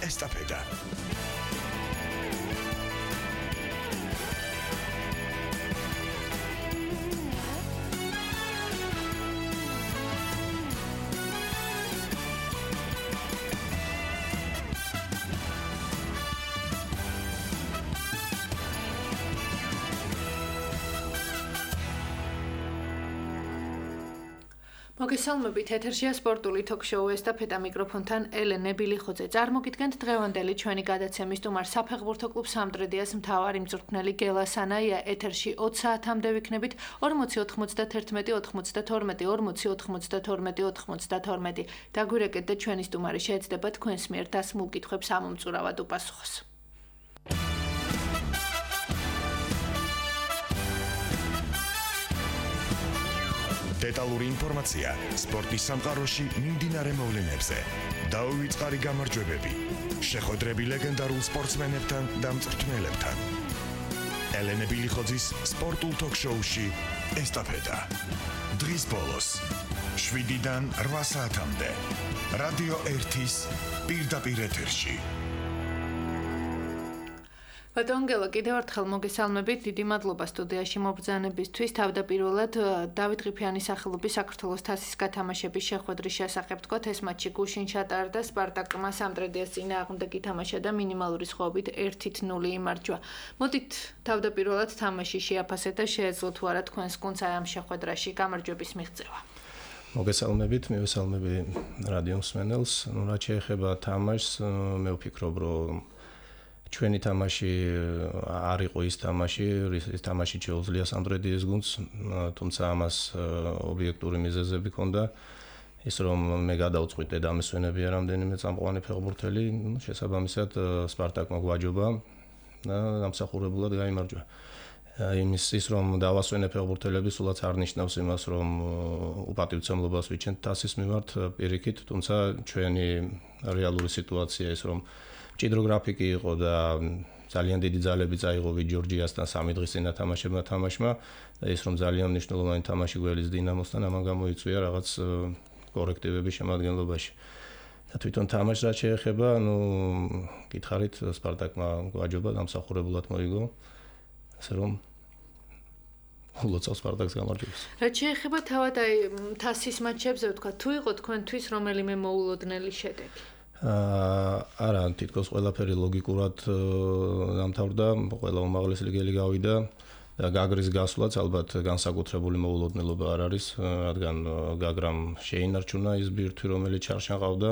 ესტაფეტა. მოგესალმებით, ეთერშია სპორტული თოქ-შოუ ესტაფეტა მიკროფონთან ელენე ბილიხოძე. წარმოგიდგენთ დღევანდელი ჩვენი გადაცემის სტუმარ საფეხბურთო კლუბ სამტრედიას მთავარი მწვრთნელი გელა სანაია. ეთერში 20 საათამდე ვიქნებით 40 91 92 40 92 92. დაგვირეკეთ და ჩვენი სტუმარი შეეცდება თქვენს მიერ დასმულ კითხვებს ამომწურავად უპასუხოს. დეტალური ინფორმაცია სპორტის სამყაროში მიმდინარე მოვლენებზე. დაუვიწყარი გამარჯვებები. შეხვედრები ლეგენდარულ სპორტსმენებთან და მწვრთნელებთან. ელენე ბილიხოძის სპორტულ თოქ-შოუში ესტაფეტა. დღის ბოლოს 7-დან 8 საათამდე. რადიო 1-ის პირდაპირ ეთერში. ბატონგელა, კიდევ ერთხელ მოგესალმებით, დიდი მადლობა სტუდიაში მობრძანებისთვის. თავდაპირველად დავით ყიფიანის სახელობის საქართველოს თასის გათამაშების შეხვედრის შესახებ თქვათ, ეს მატჩი გუშინ ჩატარდა, სპარტაკმა სამტრედიას წინააღმდეგ ითამაშა და მინიმალური სხვაობით 1-0 იმარჯვა. მოდით თავდაპირველად თამაში შეაფასეთ და შეეძლოთ თუ არა თქვენს გუნდს ამ შეხვედრაში გამარჯვების მიღწევა. მოგესალმებით, მივესალმები რადიო მსმენელს. რაც შეეხება თამაშს, მე ვფიქრობ, რომ ჩვენი თამაში არ იყო ის თამაში შეუძლია სამტრედიის გუნდს, თუმცა ამას ობიექტური მიზეზები ჰქონდა. ის რომ მე გადავწყვიტე და ამესვენებია რამდენიმე წამყვანი ფეხბურთელი, შესაბამისად სპარტაკმა გვაჯობა და დამსახურებულად გაიმარჯვა. ის რომ დავასვენე ფეხბურთელები სულაც არ ნიშნავს იმას, რომ უპატივცემლობას ვიჩენთ თასის მიმართ პირიქით, თუმცა ჩვენი რეალური სიტუაცია ის რომ მჭიდრო გრაფიკი იყო და ძალიან დიდი ძალები წაიღო ჯორჯიასთან 3 დღის წინა თამაშმა და ის რომ ძალიან მნიშვნელოვანი თამაში გველის დინამოსთან ამან გამოიწვია რაღაც კორექტივების შემადგენლობაში. და თვითონ თამაშს რაც შეეხება, გითხარით, სპარტაკმა გვაჯობა დამსახურებულად მოიგო. ასე რომ ლოცავს სპარტაკს გამარჯვებას. რაც შეეხება თავად თასის მატჩებზე, ვთქვა, თუ იყო თქვენთვის რომელიმე მოულოდნელი შედეგი? არა, თითქოს ყველაფერი ლოგიკურად დამთავრდა, ყველა უმაღლესი ლიგელი გავიდა და გაგრის გასვლაც ალბათ განსაკუთრებული მოულოდნელობა არ არის, რადგან გაგრამ შეინარჩუნა ის ბირთვი, რომელიც ჩარშაღავდა.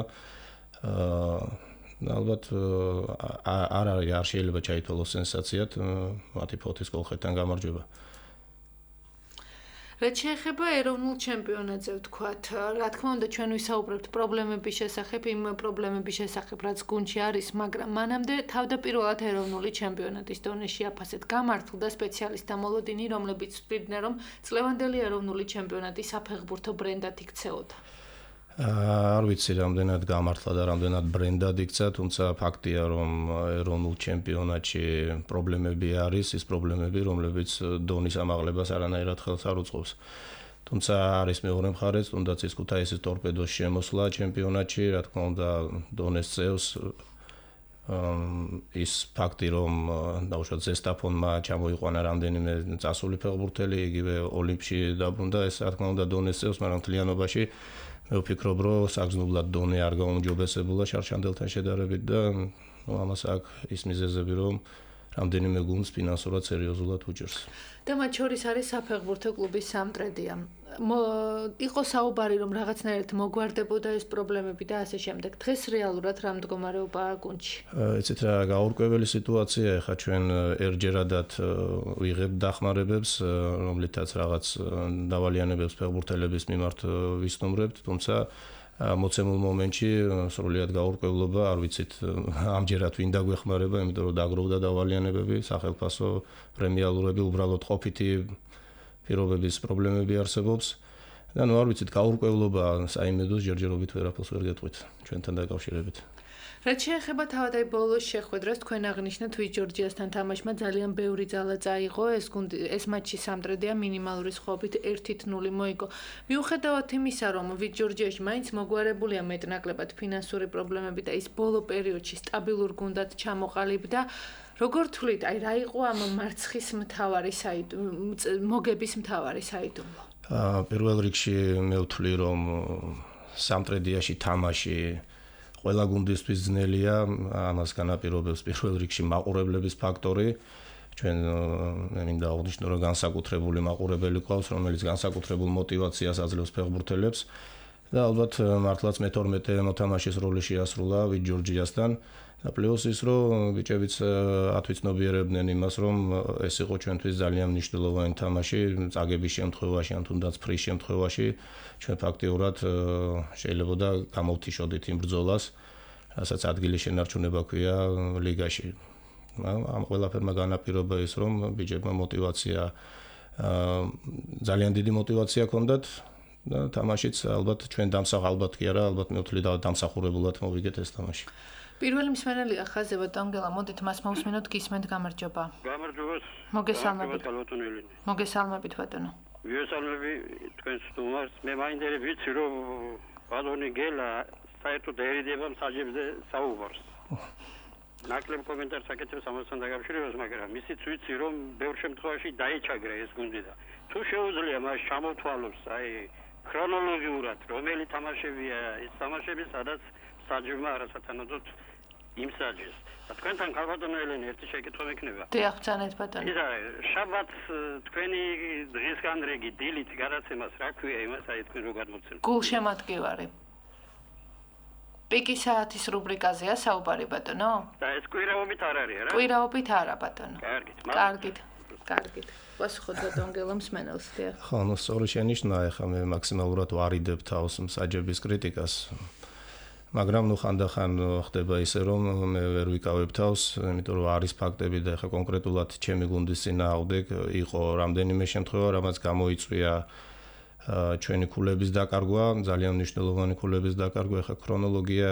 ალბათ არ შეიძლება ჩაითვალოს სენსაციად მათი ფოთის კოლხეთთან გამარჯვება. რაც შეეხება ეროვნულ ჩემპიონატზე, ვთქვათ, რა თქმა უნდა, ჩვენ ვისაუბრებთ პრობლემების შესახებ, იმ პრობლემების შესახებ, რაც გუნდში არის, მაგრამ მანამდე თავდაპირველად ეროვნული ჩემპიონატის დონეში აფასეთ გამართლდა სპეციალისტთა მოლოდინი, რომლებიც ვთქვიდნენ, რომ წლევანდელი ეროვნული ჩემპიონატი საფეხბურთო ბრენდად იქცეოდა. არ ვიცი რამდენად გამართლა და რამდენად ბრენდად იქცა, თუმცა ფაქტია, რომ ეროვნულ ჩემპიონატში პრობლემები არის, ის პრობლემები, რომლებიც დონის ამაღლებას არანაირად ხელს არ უწყობს. თუმცა არის მეორე მხარეც, თუნდაც ის ქუთაისის ტორპედოს შემოსვლა ჩემპიონატში, რა თქმა უნდა, დონეს წევს ის ფაქტი, რომ დაუშვათ ზესტაფონმა ჩამოიყვანა რამდენიმე წასული ფეხბურთელი, იგივე ოლიმპში დაბრუნდა, ეს რა თქმა უნდა დონეს წევს, მაგრამ მთლიანობაში მე ვფიქრობ, რომ საგრძნობლად დონე არ გაუმჯობესებულა შარშანდელთან შედარებით და ამას აქვს ის მიზეზები, რომ რამდენიმე გუნდს ფინანსურად სერიოზულად უჭერს. და მათ შორის არის საფეხბურთო კლუბი სამტრედია. იყო საუბარი, რომ რაღაცნაირად მოგვარდებოდა ეს პრობლემები და ასე შემდეგ. დღეს რეალურად რა მდგომარეობაა გუნდში? იცით რა, გაურკვეველი სიტუაცია, ეხლა ჩვენ ერჯერადად ვიღებთ დახმარებებს, რომლითაც რაღაც დავალიანებებს ფეხბურთელების მიმართ ვისტუმრებთ, თუმცა მოცემულ მომენტში სრულიად გაურკვევლობა, არ ვიცით ამჯერად ვინ დაგვეხმარება, იმიტომ რომ დაგროვდა დავალიანებები, სახელმწიფო პრემიალურები, უბრალოდ ყოფითი პირობების პრობლემები არსებობს. და არ ვიცით, გაურკვევლობა საიმედოს ჯერჯერობით ვერაფერს ვერ გეტყვით ჩვენთან დაკავშირებით. რაც შეეხება თავდაიბოლოს შეხვედრას, თქვენ აღნიშნეთ ვით ჯორჯიასთან თამაშმა ძალიან ბევრი ძალა წაიღო, ეს მატჩი სამტრედია მინიმალური სხობით 1-0 მოიგო. მიუხედავად იმისა, რომ ვით ჯორჯიაში მაინც მოგვარებულია მეტნაკლებად ფინანსური პრობლემები და ის ბოლო პერიოდში სტაბილურ გუნდად ჩამოყალიბდა, როგორ თვლით, რა იყო ამ მარცხის მთავარი მოგების მთავარი საიდუმლო? პირველ რიგში მე ვთვლი, რომ სამტრედიაში თამაში ყველა გუნდისთვის ძნელია, ამას განაპირობებს პირველ რიგში მაყურებლების ფაქტორი. ჩვენ მე მინდა აღვნიშნო, რომ განსაკუთრებული მაყურებელი ყავს, რომელიც განსაკუთრებულ მოტივაციას აძლევს ფეხბურთელებს და ალბათ მართლაც მე-12 მოთამაშის როლი შეასრულა ვით ჯორჯიასთან და პლუს ის, რომ ბიჭებიც ათვიცნობიერებდნენ იმას, რომ ეს იყო ჩვენთვის ძალიან მნიშვნელოვანი თამაში, წაგების შემთხვევაში, ან თუნდაც ფრის შემთხვევაში ჩვენ ფაქტიურად შეიძლება გამოვთიშოდით იმ ბრძოლას, რასაც ადგილი შენარჩუნება ქვია ლიგაში. ამ ყველაფერმა განაპირობა ის, რომ ბიჭებმა მოტივაცია ძალიან დიდი მოტივაცია ჰქონდათ და თამაშიც ალბათ ჩვენ ალბათ კი არა, ალბათ მე ვთვლი დამსახურებულად მოვიგეთ ეს თამაში. პირველი მსმენელია ხაზება ტონგელა, მოდით მას მოვსმინოთ, გისმენთ, გამარჯობა. გამარჯობა. მოგესალმებით. მოგესალმებით ბატონო. ვიესალმები თქვენს სტუმარს. მე მაინტერესებს ვიცი, რომ ბატონი გელა საერთოდ ერიდება მსაჯებზე საუბარს. ნაკლებ კომენტარს აკეთებს ამასთან დაკავშირებას, მაგრამ ისიც ვიცი, რომ ბევრ შემთხვევაში დაიჩაგრა ეს გუნდი და თუ შეუძლია მას ჩამოთვალოს, ქრონოლოგიურად, რომელი თამაშებია ეს თამაშები, სადაც საჯმა არასათანადოდ იმსაჯეს. თქვენთან ქალბატონო ელენე ერთი შეკითხვა მექნება. დიახ, ბრძანეთ ბატონო. შაბათს თქვენი დღისგანრეგი დილით გადაცემას რა ქვია იმას, თქვენ რო გადმოცემთ? გულშემატკივარი. პიკის საათის რუბრიკაზეა საუბარი ბატონო? და ეს კვირაობით არ არის რა? კვირაობით არა ბატონო. კარგით. კარგით. პასუხოთ ბატონგელა მსმენელს, დიახ. ხო, ნუ სწორი შენიშნა, ეხლა მე მაქსიმალურად ვარიდებ თავს მსაჯების კრიტიკას. მაგრამ ნუ ხანდახან ხდება ისე, რომ მე ვერ ვიკავებ თავს, იმიტომ რომ არის ფაქტები და ეხლა კონკრეტულად ჩემი გუნდის წინააღმდეგ იყო რამდენიმე შემთხვევა, რამაც გამოიწვია ჩვენი ქულების დაკარგვა, ძალიან მნიშვნელოვანი ქულების დაკარგვა, ეხლა ქრონოლოგია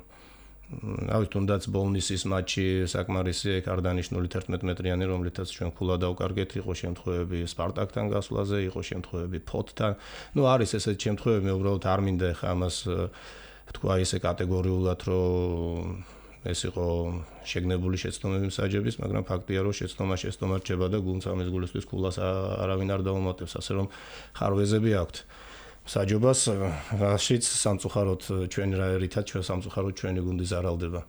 ავით თუნდაც ბოლნისის მატჩი საკმარისია, ეგ არ დანიშნული 11 მეტრიანი, რომლითაც ჩვენ ქულა დავკარგეთ, იყო შემთხვევები სპარტაკთან გასვლაზე, იყო შემთხვევები ფოთთან. ნუ არის ესეთი შემთხვევები, მე უბრალოდ არ მინდა ეხლა ამას თქვა ისე კატეგორიულად, რომ ეს იყო შეგნებული შეცდომები მსაჯების, მაგრამ ფაქტია, რომ შეცდომა რჩება და გუნდს ამის გულისთვის ქულას არავინ არ დაუმატებს, ასე რომ ხარვეზები აქვთ. მსაჯობას, რაშიც სამწუხაროდ ჩვენი რითაც ჩვენ სამწუხაროდ ჩვენი გუნდი ზარალდება.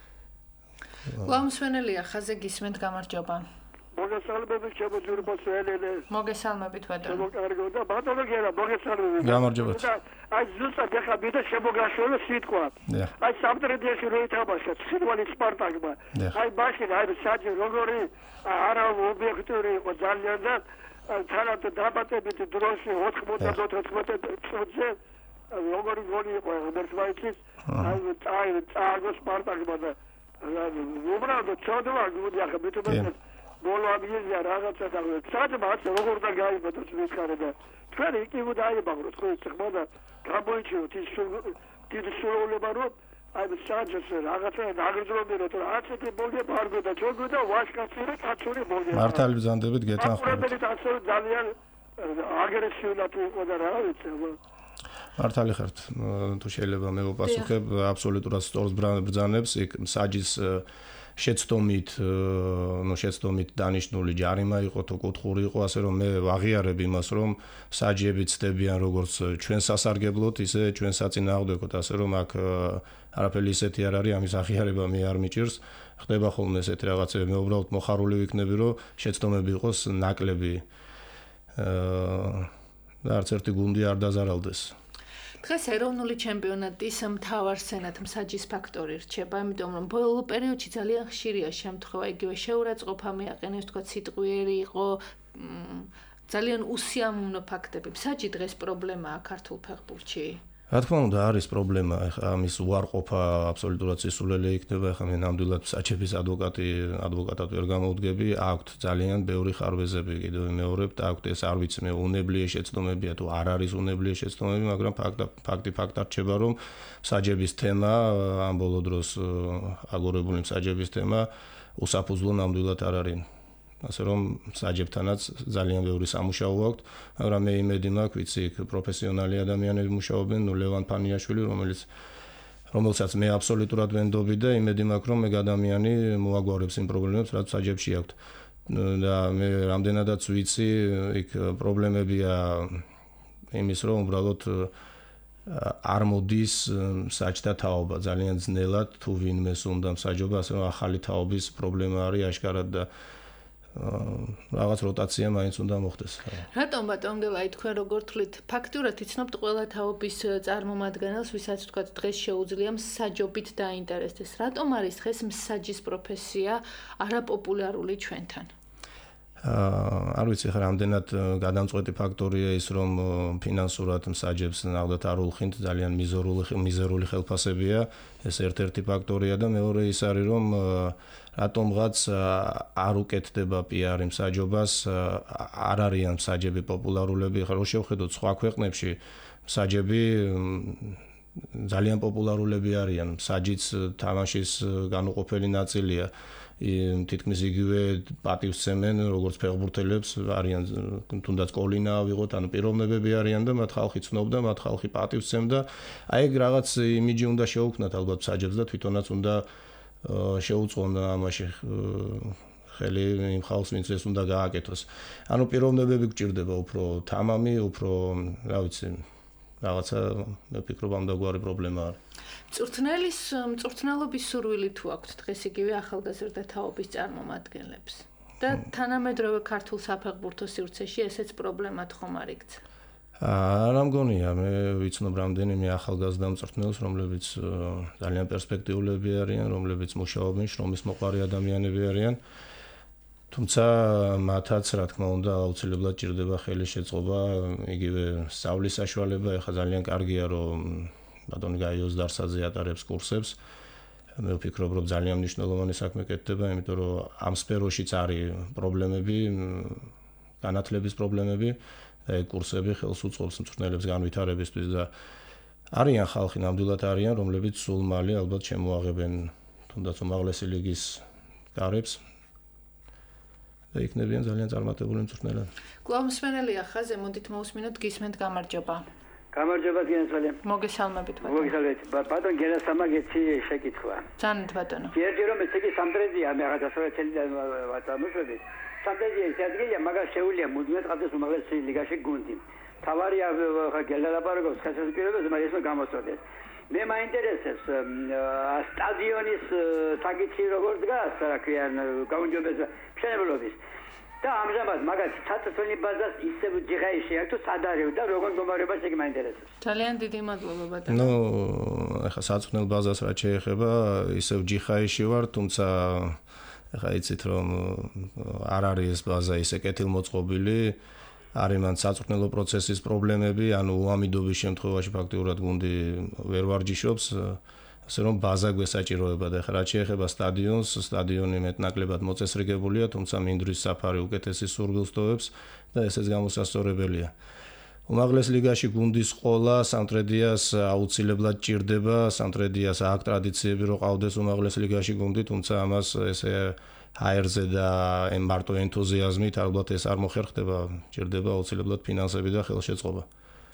ლამსვენელია ხაზე გისმენთ, გამარჯობა. მოგესალმებით შემოძურბოს ელენე. მოგესალმებით ბატონო. შემოგარგო და ბატონო გერა მოგესალმებით. გამარჯობა. აი ზუსტად ეხა მიდა შემოგაშველო სიტყვა. აი სამტრედიაში რო ითამაშა ცირვალი სპარტაკმა. აი მაშინ აი საჯი როგორი არა ობიექტური იყო ძალიან და თანაც დაბატებით დროში 94 წუთზე როგორი გოლი იყო მერცმაიცის აი წააგო სპარტაკმა და უბრალოდ ჩოდვა გული ახლა მეტყვი ბოლო ამიზია რაღაცა და საერთოდ როგორ და გაიგოთ ვიქარე და თქვენ იქ დაიბაგროთ ხო ეს ხმა და გამოიჩინოთ ის დიდი სულოლება რომ აი საჯეს რაღაცა დაგრძნობინოთ რომ ასეთი ბოლია ფარგო და ჩოგო და ვაშკაცური კაცური ბოლია მართალი ბრძანდებით გეთანხმებით ძალიან აგრესიულად იყო და რა ვიცი მართალი ხართ თუ შეიძლება მე ვაპასუხებ აბსოლუტურად სწორს ბრძანებს იქ საჯის შეცდომით დანიშნული ჯარიმა იყო თუ კუთხური იყო ასე რომ მე ვაღიარებ იმას რომ საჯიები ცდებიან როგორც ჩვენ სასარგებლოდ ისე ჩვენ საწინააღმდეგოდ ასე რომ აქ არაფერი ისეთი არ არის ამის აღიარება მე არ მიჭირს ხდება ხოლმე ესეთი რაღაცები მე უბრალოდ მოხარული ვიქნები რომ შეცდომები იყოს ნაკლები და არც ერთი გუნდი არ დაზარალდეს დღეს ეროვნული ჩემპიონატის მთავარ სცენად მსაჯის ფაქტორი რჩება, იმიტომ რომ ბოლო პერიოდში ძალიან ხშირია შემთხვევა, იგივე შეურაცხყოფა მიაყენეს, თქვა სიტყვიერი იყო, ძალიან უსიამოვნო ფაქტები. მსაჯი დღეს პრობლემაა ქართულ ფეხბურთში. რა თქმა უნდა არის პრობლემა, ეხლა ამის უარყოფა აბსოლუტურად სისულელე იქნება, ეხლა მე ნამდვილად საჩების ადვოკატად ვერ გამოვდგები, აქვთ ძალიან ბევრი ხარვეზები, კიდევ მეორებთ, აქვთ ეს არ ვიცი მე უნებლიე შეცდომებია თუ არ არის უნებლიე შეცდომები, მაგრამ ფაქტი რჩება, რომ საჯების თემა, ამ ბოლო დროს აგორებული საჯების თემა უსაფუძვლო ნამდვილად არ არის. ასე რომ საჯებთანაც ძალიან ბევრი სამუშაო აქვს, მაგრამ მე იმედი მაქვს, ვიცი, პროფესიონალი ადამიანები მუშაობენ, ლევან ფანიაშვილი, რომელსაც მე აბსოლუტურად ვენდობი და იმედი მაქვს, რომ ეგ ადამიანი მოაგვარებს იმ პრობლემებს, რაც საჯებში აქვს. და მე რამდენადაც ვიცი, იქ პრობლემებია იმის, რომ უბრალოდ არ მოდის საჯთა თაობა ძალიან ძნელად, თუ ვინმეს უნდა მსაჯობა, ასე რომ ახალი თაობის პრობლემა არის აშკარად და რაღაც როტაცია მაინც უნდა მოხდეს. რატომ ბატონგელაი თქვენ როგორ თვლით? ფაქტურად იცნობთ ყველა თაობის წარმომადგენელს, ვისაც თქვათ დღეს შეუძლია მსაჯობით დაინტერესდეს. რატომ არის დღეს მსაჯის პროფესია არაპოპულარული ჩვენთან? არ ვიცი, ხა რამდენად გადამწყვეტი ფაქტორია ის, რომ ფინანსურად მსაჯებს ნახდათ არ ულხინთ, ძალიან მიზერული ხელფასებია, ეს ერთ-ერთი ფაქტორია და მეორე ის არის, რომ რატომღაც არ უკეთდება პიარი მსაჯობას, არ არიან მსაჯები პოპულარულები, ხა რო შევხედოთ სხვა ქვეყნებში მსაჯები ძალიან პოპულარულები არიან, მსაჯიც თამაშის განუყოფელი ნაწილია. თითქმის იგივე პატივსცემენ, როგორც ფეხბურთელებს არიან, თუნდაც კოლინა ავიღოთ, ანუ პიროვნებები არიან და მათ ხალხი ცნობდა, მათ ხალხი პატივსცემდა. აი ეგ რაღაც იმიჯი უნდა შეუქმნათ ალბათ მსაჯებს და თვითონაც უნდა შეუწყონ ამაში ხელი იმ ხალხს, ვინც ეს უნდა გააკეთოს. ანუ პიროვნებები გჭირდება უფრო თამამი, უფრო, რა ვიცი, რაღაცა მე ვფიქრობ ამდაგვარი პრობლემა არის. მწვრთნელობის სურვილი თუ აქვთ დღეს იგივე ახალგაზრდა თაობის წარმომადგენლებს და თანამედროვე ქართულ საფეხბურთო სივრცეში ესეც პრობლემად ხომ არ იქცა? არა მგონია, მე ვიცნობ რამდენიმე ახალგაზრდა მწვრთნელს, რომლებიც ძალიან პერსპექტიულები არიან, რომლებიც მუშაობენ, შრომის მოყვარე ადამიანები არიან. თუმცა მათაც, რა თქმა უნდა, აუცილებლად ჭირდება ხელის შეწყობა, იგივე სწავლის საშუალება, ეხლა ძალიან კარგია, რომ ბატონი გაიოს დარსაძე ატარებს კურსებს. მე ვფიქრობ, რომ ძალიან მნიშვნელოვანი საქმე კეთდება, იმიტომ რომ ამ სფეროშიც არის პრობლემები, განათლების პრობლემები და ეგ კურსები ხელს უწყობს მწვრთნელებს განვითარებისთვის და არიან ხალხი, ნამდვილად არიან, რომლებიც სულ მალე ალბათ შემოაღებენ თუნდაც უმაღლესი ლიგის კარებს და იქნებიან ძალიან წარმატებული მწვრთნელები. კვლავ მსმენელია ხაზე, მოდით მოусმინოთ, გისმენთ, გამარჯობა. გამარჯობა გენსალე. მოგესალმებით ბატონო. მოგესალმებით. ბატონ გენასამაგეცი შეკითხვა. ძალიან ბატონო. ერთი რომ ესე იგი სამტრედია მე რაღაც ასოციაციიდან ვაწამოშვები. სამტრედია ის ადგილია, მაგრამ შეუძლია მუდმივად ყავდეს უმაღლესი ლიგაში გუნდი. თავარია ხა გელალაპარაკობს ხასოს პირობებს, მაგრამ ეს გამოსწორდეს. მე მაინტერესებს სტადიონის საკითხი როგორ დგას, რა ქვია, გაუნჯობეს მშენებლობის. და ამჟამად მაგათ საწოლი ბაზას ისევ ჯიღაიში აქვს თუ სად არის და როგორ მდგომარეობა ეგ მაინტერესებს. ძალიან დიდი მადლობა ბატონო. ნუ ეხლა საწოლ ბაზას რაც შეეხება, ისევ ჯიხაიში ვარ, თუმცა ეხლა იცით რომ არ არის ეს ბაზა ისე კეთილმოწყობილი, არის მან საწოლო პროცესის პრობლემები, ანუ უამიდობის შემთხვევაში ფაქტიურად გუნდი ვერ ვარჯიშობს. ასე რომ ბაზა გვესაჭიროება და ახლა რაც შეეხება სტადიონს, სტადიონი მეტნაკლებად მოწესრიგებულია, თუმცა მინდვრის საფარი უკეთესი სურვილს ტოვებს და ესეც გამოსასწორებელია. უმაღლეს ლიგაში გუნდის ყოლა სამტრედიას აუცილებლად ჭირდება, სამტრედიას აქვს ტრადიციები რომ ყავდეს უმაღლეს ლიგაში გუნდი, თუმცა ამას ესე ჰაერზე და მარტო ენთუზიაზმით ალბათ ეს არ მოხერხდება, ჭირდება აუცილებლად ფინანსები და ხელშეწყობა.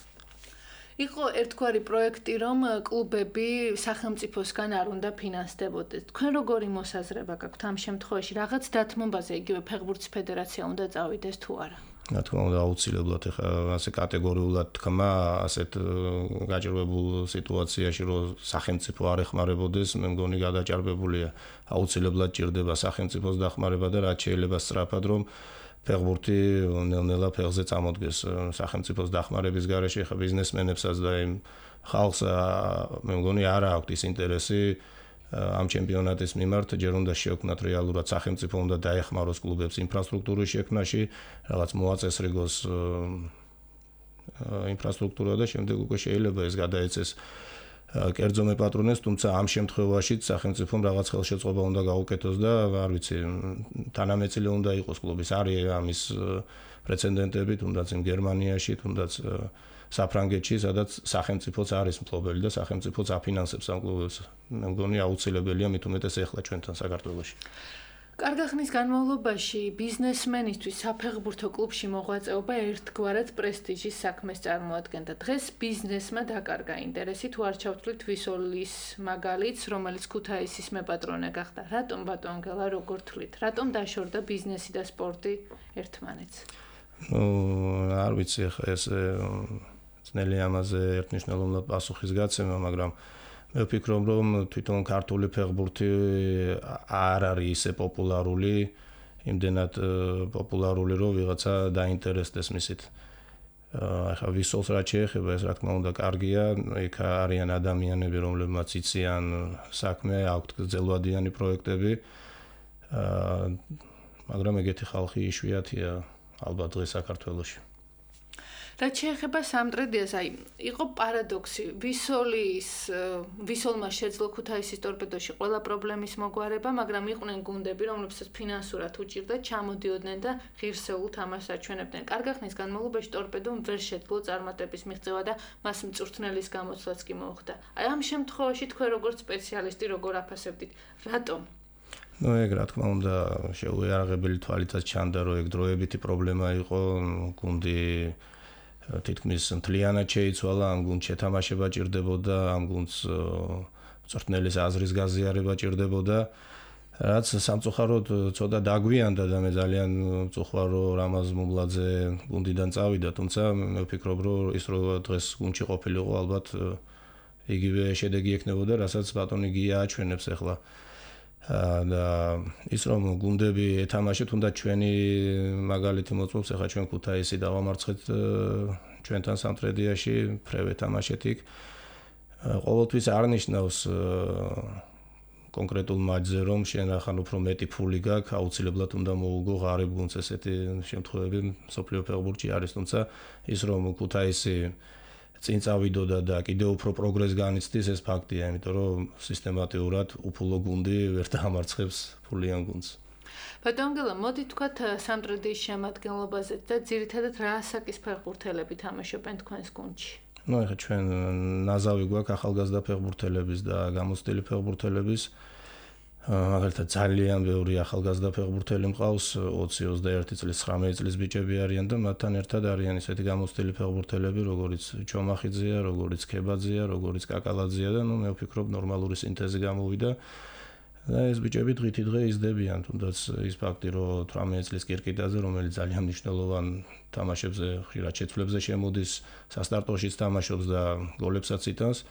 იყო ერთგვარი პროექტი, რომ კლუბები სახელმწიფოსგან არ უნდა ფინანსდებოდეს. თქვენ როგორი მოსაზრება გაქვთ ამ შემთხვევაში? რაღაც დათმობაზე იგივე ფეხბურთის ფედერაცია უნდა წავიდეს თუ არა? რა თქმა უნდა, აუცილებლად ეხა ასე კატეგორიულად თქმა, ასეთ გაჭირვებულ სიტუაციაში, რომ სახელმწიფო არ ეხმარებოდეს, მე მგონი გადაჭარბებულია. აუცილებლად ჭირდება სახელმწიფოს დახმარება და რაც შეიძლება სწრაფად, რომ ფეხბურთი ნელ-ნელა ფეხზე წამოდგეს სახელმწიფოს დახმარების გარეშე, ხა ბიზნესმენებსაც და იმ ხალხს მე მგონი არ აქვს ის ინტერესი ამ ჩემპიონატის მიმართ, ჯერ უნდა შეექმნათ რეალურად სახელმწიფო უნდა დაეხმაროს კლუბებს ინფრასტრუქტურის შექმნაში, რაღაც მოაწესრიგოს ინფრასტრუქტურა და შემდეგ უკვე შეიძლება ეს გადაეცეს კერძო მეპატრონეს, თუმცა ამ შემთხვევაშიც სახელმწიფომ რაღაც ხელშეწყობა უნდა გაუკეთოს და არ ვიცი, თანამეწილი უნდა იყოს კლუბის. არის ამის პრეცედენტები, თუნდაც იმ გერმანიაში, თუნდაც საფრანგეთში, სადაც სახელმწიფოც არის მფლობელი და სახელმწიფოც აფინანსებს ამ კლუბებს. მე მგონი აუცილებელია მით უმეტეს ახლა ჩვენთან საქართველოში. კარგი ხნის განმავლობაში ბიზნესმენისთვის საფეხბურთო კლუბში მოღვაწეობა ერთგვარად პრესტიჟის საქმეს წარმოადგენდა. დღეს ბიზნესმა დაკარგა ინტერესი, თუ არ ჩავთვლით ვისოლის მაგალითს, რომელიც ქუთაისის მეპატრონე გახდა. რატომ ბატონგელა როგორ თვლით? რატომ დაშორდა ბიზნესი და სპორტი ერთმანეთს? არ ვიცი, ხა ეს ძნელი ამაზე ერთნიშნულოვნად პასუხის გაცემა, მაგრამ მე ვფიქრობ, რომ თვითონ ქართული ფეხბურთი არ არის ისე პოპულარული, იმდენად პოპულარული, რომ ვიღაცა დაინტერესდეს მისით. ახლა ვისოლს რაც შეეხება, ეს რა თქმა უნდა კარგია, იქ არიან ადამიანები, რომლებმაც იციან საქმე, აქვთ გრძელვადიანი პროექტები, მაგრამ ეგეთი ხალხი იშვიათია ალბათ დღეს საქართველოში. რაც შეეხება სამტრედიას, იყო პარადოქსი. ვისოლმა შეძლო ქუთაისის ტორპედოში ყველა პრობლემის მოგვარება, მაგრამ იყვნენ გუნდები, რომლებსაც ფინანსურად უჭირდა, ჩამოდიოდნენ და ღირსეულ თამაშს აჩვენებდნენ. კარგი ხნის განმავლობაში ტორპედომ ვერ შეძლო წარმატების მიღწევა და მას მწვრთნელის გამოცვლაც კი მოუხდა. ამ შემთხვევაში თქვენ როგორც სპეციალისტი როგორ აფასებდით? რატომ? ეგ რა თქმა უნდა შეუიარაღებელი თვალითაც ჩანდა, რომ ეგ დროებითი პრობლემა იყო, გუნდი თითქმის მთლიანად შეიცვალა, ამ გუნდს შეთამაშება ჭირდებოდა, ამ გუნდს მწვრთნელის აზრის გაზიარება ჭირდებოდა, რაც სამწუხაროდ ცოტა დაგვიანდა და მე ძალიან მწუხარ, რომ რამაზ მუმლაძე გუნდიდან წავიდა, თუმცა მე ვფიქრობ, რომ ის რო დღეს გუნდში ყოფილიყო, ალბათ იგივე შედეგი ექნებოდა, რასაც ბატონი გია აჩვენებს ახლა. და ის რომ გუნდები ეთამაშეთ, თუნდაც ჩვენი მაგალითი მოწმობს, ახლა ჩვენ ქუთაისი დავამარცხეთ ჩვენთან სამტრედიაში, ფრევე თამაშეთ იქ. ყოველთვის არ ნიშნავს კონკრეტულ მატჩზე, რომ შენ ახლა უფრო მეტი ფული გაქვს, აუცილებლად უნდა მოუგო ღარიბ გუნდს, ესეთი შემთხვევები მსოფლიო ფეხბურთში არის, თუმცა ის რომ ქუთაისი წინ წავიდოდა და კიდევ უფრო პროგრესს განიცდის, ეს ფაქტია, იმიტომ რომ სისტემატურად უფულო გუნდი ვერ დაამარცხებს ფულიან გუნდს. ბატონგელა, მოდი თქვათ სამტრედიის შემადგენლობაზე და ძირითადად რა ასაკის ფეხბურთელები თამაშობენ თქვენს გუნდში? ახლა ჩვენ ნაზავი გვაქვს ახალგაზრდა ფეხბურთელების და გამოცდილი ფეხბურთელების. მაგალითად ძალიან ბევრი ახალგაზრდა ფეხბურთელი მყავს, 20-21 წლის, 19 წლის ბიჭები არიან და მათთან ერთად არიან ისეთი გამოცდილი ფეხბურთელები, როგორიც ჩომახიძეა, როგორიც ქებაძეა, როგორიც კაკალაძეა და მე ვფიქრობ ნორმალური სინთეზი გამოვიდა. და ეს ბიჭები დღითი დღე იზრდებიან, თუნდაც ის ფაქტი, რომ 18 წლის კირკიტაძე, რომელიც ძალიან მნიშვნელოვან თამაშებზე, ხშირად შეცვლებზე შემოდის, სასტარტოშიც თამაშობს და გოლებსაც იტანს.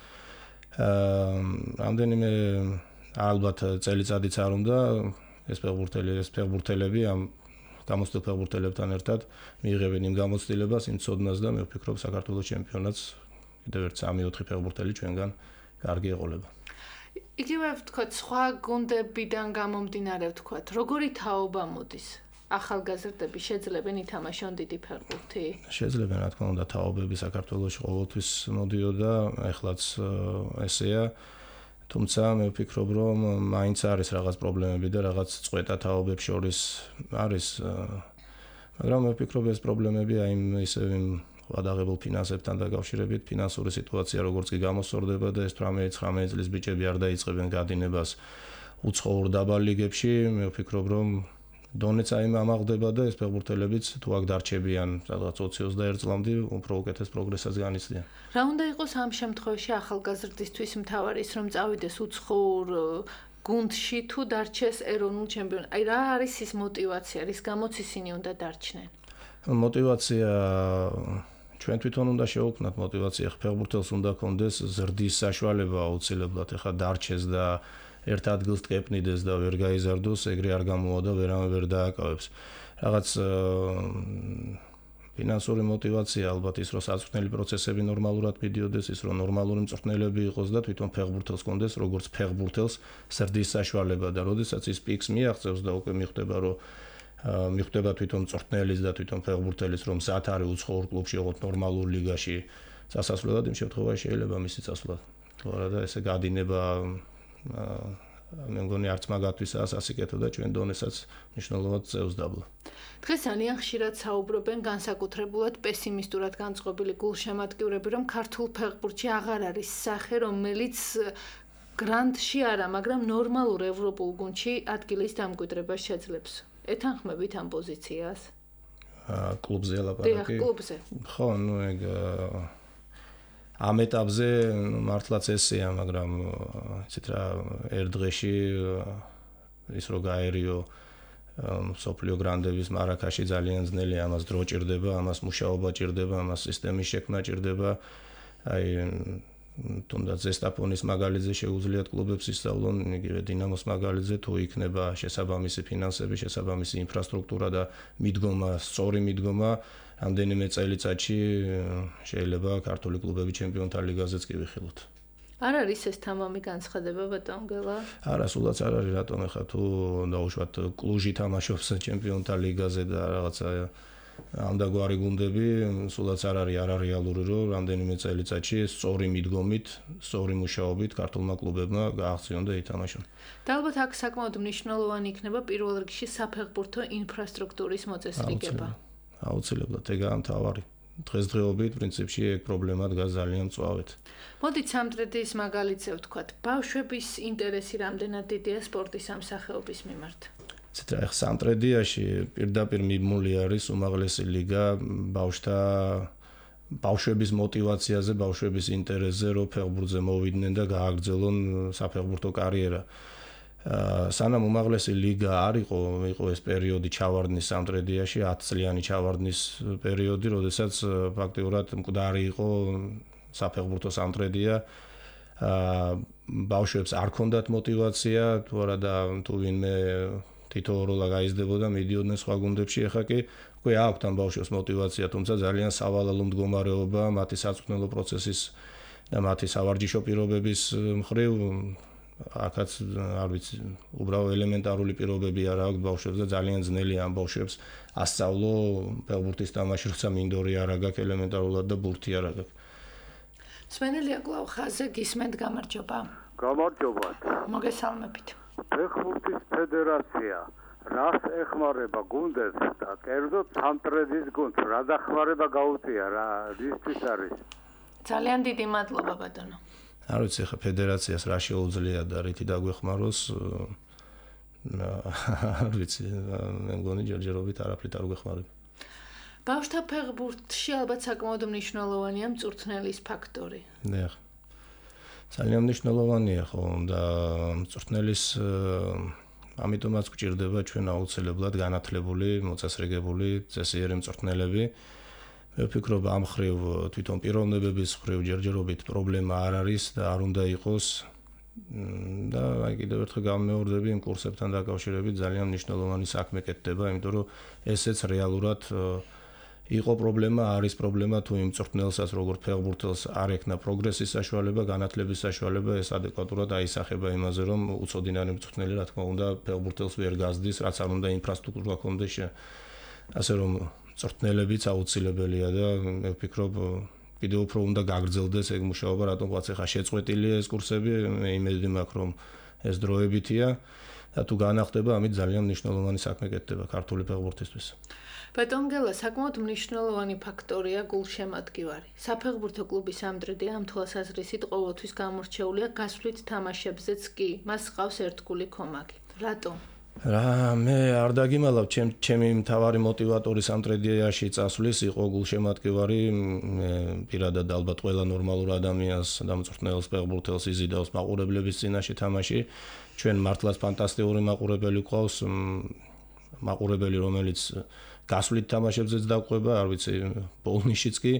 რამდენიმე ალბათ წელიწადიც არ უნდა ეს ფეხბურთელები ამ გამოცდილ ფეხბურთელებთან ერთად მიიღებენ იმ გამოცდილებას, იმ ცოდნას და მე ვფიქრობ საქართველოს ჩემპიონატს კიდევ ერთ 3-4 ფეხბურთელი ჩვენგან კარგი ეყოლება. იგივე ვთქვათ, სხვა გუნდებიდან გამომდინარე ვთქვათ, როგორი თაობა მოდის? ახალგაზრდები შეძლებენ ითამაშონ დიდი ფეხბურთი? შეძლებენ, რა თქმა უნდა, თაობები საქართველოში ყოველთვის მოდიოდა, ეხლაც ესეა. თუმცა მე ვფიქრობ, რომ მაინც არის რაღაც პრობლემები და რაღაც წვეტა თაობებს შორის არის, მაგრამ მე ვფიქრობ, ეს პრობლემები აი ისე ვადაღებულ ფინანსებთან დაკავშირებით, ფინანსური სიტუაცია როგორც კი გამოსწორდება და ეს 18-19 წლის ბიჭები არ დაიწყებენ გადინებას უცხოურ დაბალ ლიგებში, მე ვფიქრობ, რომ დონეც აი ამაღლდება და ეს ფეხბურთელებიც თუ აქ დარჩებიან სადღაც 20-21 წლამდე უფრო უკეთეს პროგრესსაც განიცდიან. რა უნდა იყოს ამ შემთხვევაში ახალგაზრდისთვის მთავარი ის, რომ წავიდეს უცხოურ გუნდში თუ დარჩეს ეროვნულ ჩემპიონატში? აი რა არის ის მოტივაცია, რის გამოც ისინი უნდა დარჩნენ? მოტივაცია ჩვენ თვითონ უნდა შევქმნათ მოტივაცია, ფეხბურთელს უნდა კონდეს ზრდის საშუალება აუცილებლად, ეხლა დარჩეს და ერთ ადგილს ტკეპნიდეს და ვერ გაიზარდოს, ეგრე არ გამოვა და ვერავე ვერ დააკავებს. რაღაც ფინანსური მოტივაცია ალბათ ის, რომ საწვრთნელი პროცესები ნორმალურად მიდიოდეს, ის რომ ნორმალური მწვრთნელები იყოს და თვითონ ფეხბურთელს კონდეს როგორც ფეხბურთელს ზრდის საშუალება და როდესაც ის პიკს მიაღწევს და უკვე მიხვდება, რომ მიხვდება თვითონ მწვრთნელის და თვითონ ფეხბურთელის რომ სად არის უცხოურ კლუბში ოღონდ ნორმალურ ლიგაში წასასვლელად იმ შემთხვევაში შეიძლება მისი წასვლა თორე და ესე გადინება მე მგონი არც მაგათვისაა სასიკეთო და ჩვენ დონესაც მნიშვნელოვნად წევს დაბლა. დღეს ძალიან ხშირად საუბრობენ განსაკუთრებულად პესიმისტურად განწყობილი გულშემატკივრები, რომ ქართულ ფეხბურთში აღარ არის სახე, რომელიც გრანდში არა, მაგრამ ნორმალურ ევროპულ გუნდში ადგილის დამკვიდრებას შეძლებს. ეთანხმებით ამ პოზიციას? კლუბზე ლაპარაკი? კლუბზე. ხო, ეგ ამ ეტაპზე მართლაც ესეა, მაგრამ ისეთ რა ერთ დღეში ის რო გაერიო სოფლიო გრანდების მარაკაში ძალიან ძნელია, ამას დრო ჭირდება, ამას მუშაობა ჭირდება, ამას სისტემის შექმნა ჭირდება. აი თუნდაც ზესტაფონის მაგალითზე შეუძლიათ კლუბებს ისწავლონ, იგივე დინამოს მაგალითზე თუ იქნება შესაბამისი ფინანსები, შესაბამისი ინფრასტრუქტურა და მიდგომა, სწორი მიდგომა, ამდენიმე წელიწადში შეიძლება ქართული კლუბები ჩემპიონთა ლიგაზეც კი ვიხილოთ. არ არის ეს თამამი განცხადება ბატონ გელა? არა, სულაც არ არის, რატომ ეხა თუ დაუშვათ კლუჟი თამაშობს ჩემპიონთა ლიგაზე და რაღაცა ამდაგვარი გუნდები, სულაც არ არის არარეალური, რომ რამდენიმე წელიწადში სწორი მიდგომით, სწორი მუშაობით ქართულმა კლუბებმა გააღწიონ და ითამაშონ. და ალბათ აქ საკმაოდ მნიშვნელოვანი იქნება პირველ რიგში საფეხბურთო ინფრასტრუქტურის მოწესრიგება. აუცილებლად, ეგაა მთავარი. დღესდღეობით პრინციპში ეგ პრობლემა დგას ძალიან მწვავედ. მოდით სამტრედიის მაგალითზე ვთქვათ, ბავშვების ინტერესი რამდენად დიდია სპორტის ამ სახეობის მიმართ? ცეტრა სამტრედიაში პირდაპირ მიმული არის უმაღლესი ლიგა ბავშვების мотиваციაზე, ბავშვების ინტერესზე, რომ ფეხბურთზე მოვიდნენ და გააგრძელონ საფეხბურთო კარიერა. სანამ უმაღლესი ლიგა არ იყო ეს პერიოდი ჩავარდნის სამტრედიაში, 10 წლიანი ჩავარდნის პერიოდი, როდესაც ფაქტიურად მკვდარი იყო საფეხბურთო სამტრედია. ბავშვებს არ ჰქონდათ мотиваცია, თუ არა და თუ ვინმე თითოეულა გაიზრდებოდა, მიდიოდნენ სხვა გუნდებში, ეხლა კი უკვე აქვთ ამ ბავშვებს мотиваცია, თუმცა ძალიან სავალალო მდგომარეობა მათი საწვრთნელო პროცესის და მათი სავარჯიშო პირობების მხრივ აქაც არ ვიცი, უბრალოდ ელემენტარული პირობები არ აქვს ბავშვებს და ძალიან ძნელია ამ ბავშვებს ასწავლო ფეხბურთის თამაში, როცა მინდორი არ აქვს ელემენტარულად და ბურთი არ აქვს. სვენელია კლავ ხაზე გისმენთ, გამარჯობა. გამარჯობა. მოგესალმებით. ფეხბურთის ფედერაცია რას ეხმარება გუნდებს და კერძოდ სამტრედის გუნდს რა დახმარება გაუწია, რა რისთვის არის? ძალიან დიდი მადლობა ბატონო. არ ვიცი ხა ფედერაციას რა შეუძლია და რითი დაგვეხმაროს, არ ვიცი, მე მგონი ჯერჯერობით არაფრით არ გვეხმარება. ბავშვთა ფეხბურთში ალბათ საკმაოდ მნიშვნელოვანია მწვრთნელის ფაქტორი. დიახ. ძალიან მნიშვნელოვანია ხო და მწვრთნელის ამიტომაც გვჭირდება ჩვენ აუცილებლად განათლებული, მოწესრიგებული წესიერი მწვრთნელები. მე ვფიქრობ ამ ხრივ თვითონ პიროვნებების ხრივ ჯერჯერობით პრობლემა არ არის და არ უნდა იყოს და აი კიდევ ერთხელ გამეორდები იმ კურსებთან დაკავშირებით ძალიან მნიშვნელოვანი საქმე კეთდება, იმიტომ რომ ესეც რეალურად იყო პრობლემა, არის პრობლემა თუ იმ მწვრთნელსაც როგორც ფეხბურთელს არ ექნა პროგრესის საშუალება, განათლების საშუალება, ეს ადეკვატურად აისახება იმაზე, რომ უცოდინარი მწვრთნელი რა თქმა უნდა ფეხბურთელს ვერ გაზდის, რაც არ უნდა ინფრასტრუქტურა ჰქონდეს, ასე რომ მწვრთნელებიც აუცილებელია და მე ვფიქრობ კიდევ უფრო უნდა გაგრძელდეს ეგ მუშაობა, რატომღაც ახლა შეწყვეტილია ეს კურსები, მე იმედი მაქვს რომ ეს დროებითია და თუ განახდება, ამით ძალიან მნიშვნელოვანი საქმე კეთდება ქართული ფეხბურთისთვის. ბატონ გელა, საკმაოდ მნიშვნელოვანი ფაქტორია გულშემატკივარი. საფეხბურთო კლუბი სამტრედი ამ თვალსაზრისით ყოველთვის გამორჩეულია გასვლით თამაშებზეც კი. მას ჰყავს ერთგული ქომაგი. რატომ? მე არ დაგიმალავ, ჩემი მთავარი мотиваტორი სამტრედიაში წასვლის იყო გულშემატკივარი. მე პირადად ალბათ ყველა ნორმალურ ადამიანს და მწვრთნელს ფეხბურთელს იზიდავს მაყურებლების წინაშე თამაში. ჩვენ მართლაც ფანტასტიკური მაყურებელი გვყავს, მაყურებელი რომელიც გასვლით თამაშებზეც დაყვება, არ ვიცი, ბოლნიშიც კი.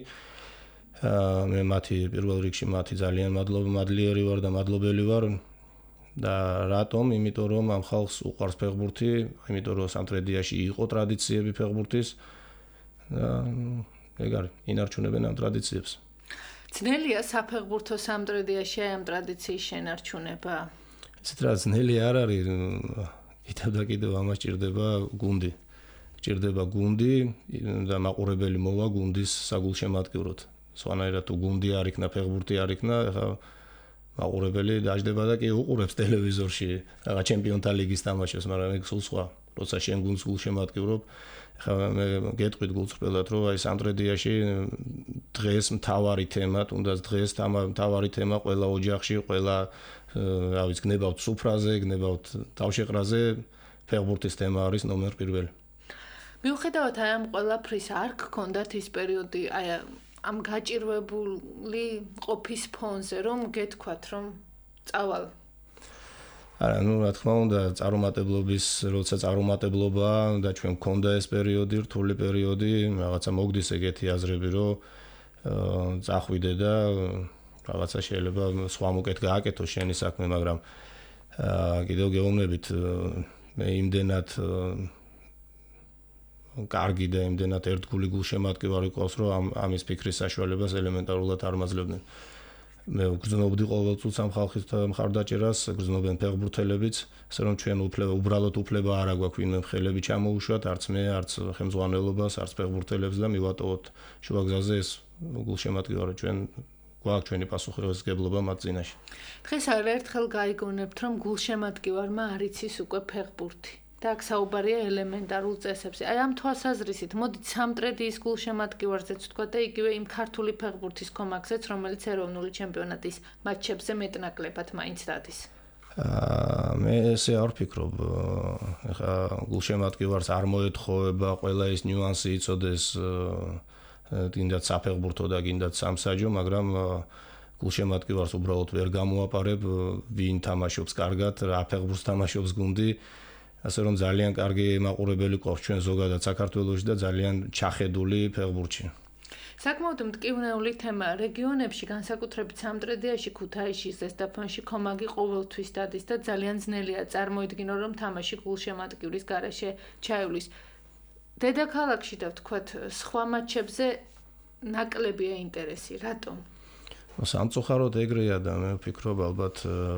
მე მათი პირველ რიგში მათი ძალიან მადლიერი ვარ და მადლობელი ვარ. და რატომ? იმიტომ რომ ამ ხალხს უყვარს ფეხბურთი, იმიტომ რომ სამტრედიაში იყო ტრადიციები ფეხბურთის და ეგ არის, ინარჩუნებენ ამ ტრადიციებს. ძნელია საფეხბურთო სამტრედიაში ამ ტრადიციის შენარჩუნება? ესეთ რა ძნელი არ არის, კიდევ და კიდევ ამას ჭირდება გუნდი. ჭირდება გუნდი და მაყურებელი მოვა გუნდის საგულშემატკივროდ. სხვანაირად თუ გუნდი არ იქნა, ფეხბურთი არ იქნა, ახლა მაყურებელი დაждდება და კი უყურებს ტელევიზორში რაღაც ჩემპიონთა ლიგის თამაშებს, მაგრამ ეგ სულ სხვა. როცა შენ გუნდს გულშემატკივრობ, ახლა მე გეტყვით გულწრფელად, რომ აი სამტრედიაში დღეს მთავარი თემა, თუნდაც დღეს მთავარი თემა ყველა ოჯახში, ყველა რა ვიცი, გნებავთ სუფრაზე, გნებავთ თავშეყრაზე, ფეხბურთის თემა არის ნომერ პირველი. მიუხედავად აი ამ ყველაფრის არ გქონდათ ის პერიოდი, აი ამ გაჭირვებული ყოფის ფონზე, რომ გეთქვათ, რომ წავალ. არა, ну, რა თქმა უნდა, წარუმატებლობის, როცა წარუმატებლობაა და ჩვენ გქონდა ეს პერიოდი, რთული პერიოდი, რაღაცა მოგდის ეგეთი აზრები, რომ წახვიდე და რაღაცა შეიძლება სხვა მოკეთ გააკეთო შენი საქმე, მაგრამ კიდევ გეუბნებით, მე იმდენად კარგი და იმდენად ერთგული გულშემატკივარი ყავს, რომ ამის ფიქრის საშუალებას ელემენტარულად არ მაძლევდნენ. მე ვგრძნობდი ყოველწუთს ამ ხალხის მხარდაჭერას, გრძნობენ ფეხბურთელებიც, ასე რომ ჩვენ უბრალოდ უფლება არ აქვს ვინმე მხელები ჩამოუშვათ, არც მე, არც ხელმძღვანელობას, არც ფეხბურთელებს და მივატოვოთ შუაგზაზე ეს გულშემატკივარი ჩვენ გვაქვს ჩვენი პასუხისმგებლობა მათ წინაშე. დღეს არაერთხელ გაიგონებთ, რომ გულშემატკივარმა არ იცის უკვე ფეხბურთი. და აქ საუბარია ელემენტარულ წესებზე. აი ამ თვალსაზრისით, მოდით სამტრედიის გულშემატკივარზეც ვთქვა და იგივე იმ ქართული ფეხბურთის კომაგზეც, რომელიც ეროვნული ჩემპიონატის მატჩებზე მეტნაკლებად მაინც დადის. მე ესე არ ვფიქრობ. ეხლა გულშემატკივარს არ მოეთხოვება ყველა ის ნიუანსი იცოდეს, კიდაც საფეხბურთო და კიდაც სამსაჯო, მაგრამ გულშემატკივარს უბრალოდ ვერ გამოაპარებ, ვინ თამაშობს კარგად, რა ფეხბურთს თამაშობს გუნდი. ასე რომ ძალიან კარგი მაყურებელი ყავს ჩვენ ზოგადად საქართველოში და ძალიან ჩახედული ფეხბურთში. საკმაოდ მტკივნეული თემაა რეგიონებში, განსაკუთრებით სამტრედიაში, ქუთაისში, ზესტაფონში კომაგი ყოველთვის დადის და ძალიან ძნელია წარმოიდგინო, რომ თამაში გულშემატკივრის გარეშე ჩაივლის. დედაქალაქში და ვთქვათ, სხვა მატჩებზე ნაკლებია ინტერესი, რატომ? სამწუხაროდ ეგრეა და მე ვფიქრობ ალბათ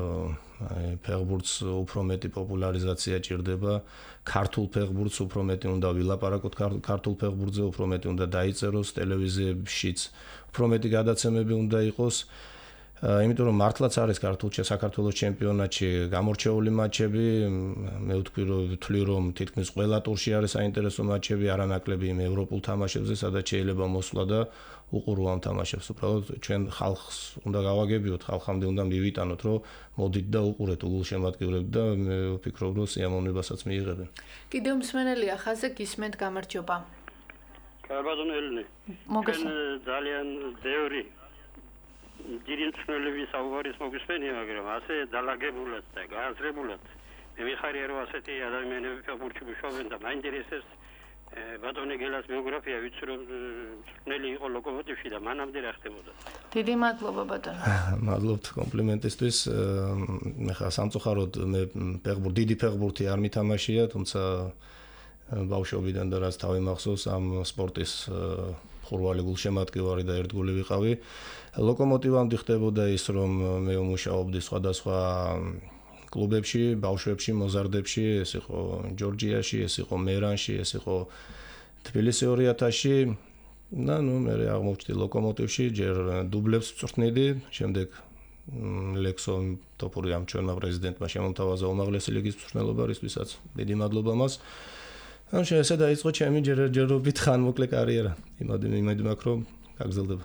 ფეხბურთს უფრო მეტი პოპულარიზაცია ჭირდება, ქართულ ფეხბურთს უფრო მეტი უნდა ვილაპარაკოთ ქართულ ფეხბურთზე, უფრო მეტი უნდა დაიწეროს ტელევიზიებშიც, უფრო მეტი გადაცემები უნდა იყოს. იმიტომ რომ მართლაც არის საქართველოს ჩემპიონატში გამორჩეული მატჩები, მე ვთვლი რომ თითქმის ყველა ტურში არის საინტერესო მატჩები, არანაკლები იმ ევროპულ თამაშებზე, სადაც შეიძლება მოსვლა და უყურო ამ თამაშებს. უბრალოდ ჩვენ ხალხს უნდა გავაგებიოთ, ხალხამდე უნდა მივიტანოთ, რომ მოდით და უყურეთ გულშემატკივრებს და მე ვფიქრობ, რომ სიამოვნებასაც მიიღებენ. კიდევ მსმენელია ხაზე გისმენთ, გამარჯობა. კარბადონ ელნე. მოგესალმებით. ძალიან ბევრი დიდი მსმენელები საუბარის მოგისმენია, მაგრამ ასე დალაგებულად და გააზრებულად მე ვიხარია, რომ ასეთი ადამიანები ფეხბურთში მუშაობენ და მაინტერესებს ბატონი გელას ბიოგრაფია, ვიცი რომ წვნელი იყო ლოკომოტივში და მანამდე რა ხდებოდა. დიდი მადლობა ბატონო. მადლობთ კომპლიმენტისთვის. ხა სამწუხაროდ მე დიდი ფეხბურთი არ მითამაშია, თუმცა ბავშვობიდან და რაც თავი მახსოვს ამ სპორტის ხურვალი გულშემატკივარი და ერთგული ვიყავი. ლოკომოტივამდე ხდებოდა ის, რომ მე ვმუშაობდი სხვადასხვა კლუბებში, ბავშვებში, მოზარდებში, ეს იყო ჯორჯიაში, ეს იყო მერანში, ეს იყო თბილისი 2000-ში. და მე აღმოჩნდი ლოკომოტივში, ჯერ დუბლებს ვწვრთნიდი, შემდეგ ლექსო ტოპური ამ ჩვენმა პრეზიდენტმა შემომთავაზა უმაღლესი ლიგის მწვრთნელობა, რისთვისაც დიდი მადლობა მას. ანუ ესე დაიწყო ჩემი ჯერჯერობით ხანმოკლე კარიერა. იმედი მაქვს, რომ გაგრძელდება.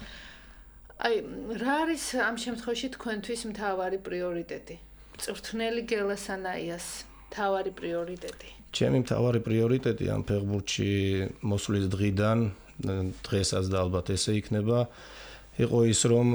აი, რა არის ამ შემთხვევაში თქვენთვის მთავარი პრიორიტეტი? წვრთნელი გელასანაიას მთავარი პრიორიტეტი. ჩემი მთავარი პრიორიტეტი ამ ფეხბურთში მოსვლის დღიდან, დღესაც და ალბათ ესე იქნება, იყო ის, რომ